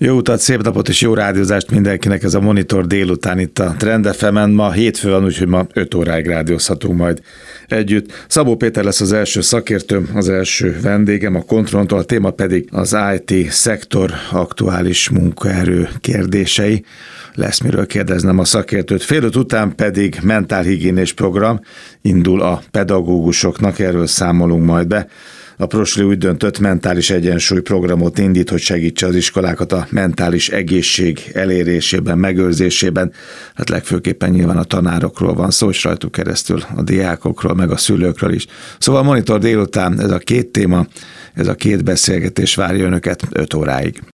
Jó utat, szép napot és jó rádiózást mindenkinek, ez a Monitor délután itt a Trend FM-en. Ma hétfő van, úgyhogy ma 5 óráig rádiózhatunk majd együtt. Szabó Péter lesz az első szakértőm, az első vendégem a Kontrolltól, a téma pedig az IT szektor aktuális munkaerő kérdései. Lesz miről kérdeznem a szakértőt. Fél 5 után pedig mentálhigiénés program indul a pedagógusoknak, erről számolunk majd be. A Prosli úgy döntött, mentális egyensúly programot indít, hogy segítse az iskolákat a mentális egészség elérésében, megőrzésében. Hát legfőképpen nyilván a tanárokról van szó, és rajtuk keresztül a diákokról, meg a szülőkről is. Szóval a Monitor délután ez a két téma, ez a két beszélgetés várja önöket 5 óráig.